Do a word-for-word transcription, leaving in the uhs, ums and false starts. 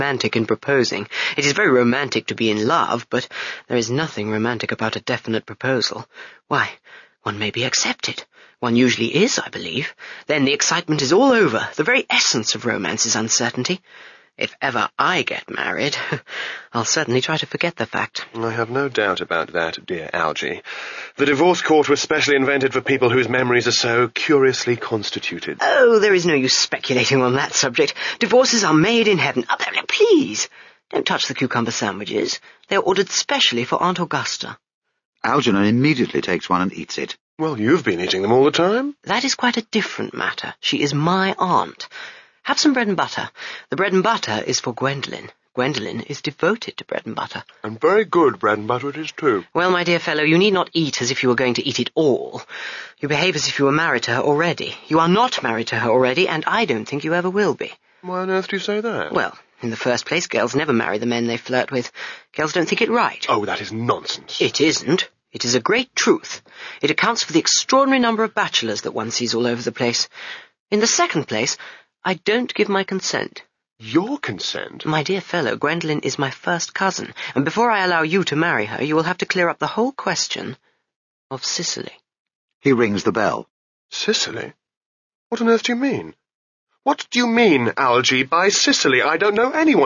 romantic in proposing. It is very romantic to be in love, but there is nothing romantic about a definite proposal. Why, one may be accepted. One usually is, I believe. Then the excitement is all over. The very essence of romance is uncertainty. If ever I get married, I'll certainly try to forget the fact. I have no doubt about that, dear Algy. The divorce court was specially invented for people whose memories are so curiously constituted. Oh, there is no use speculating on that subject. Divorces are made in heaven. Oh, please, don't touch the cucumber sandwiches. They're ordered specially for Aunt Augusta. Algernon immediately takes one and eats it. Well, you've been eating them all the time. That is quite a different matter. She is my aunt. Have some bread and butter. The bread and butter is for Gwendolen. Gwendolen is devoted to bread and butter. And very good bread and butter it is, too. Well, my dear fellow, you need not eat as if you were going to eat it all. You behave as if you were married to her already. You are not married to her already, and I don't think you ever will be. Why on earth do you say that? Well, in the first place, girls never marry the men they flirt with. Girls don't think it right. Oh, that is nonsense. It isn't. It is a great truth. It accounts for the extraordinary number of bachelors that one sees all over the place. In the second place, I don't give my consent. Your consent? My dear fellow, Gwendolen is my first cousin, and before I allow you to marry her, you will have to clear up the whole question of Cicely. He rings the bell. Cicely? What on earth do you mean? What do you mean, Algy, by Cicely? I don't know anyone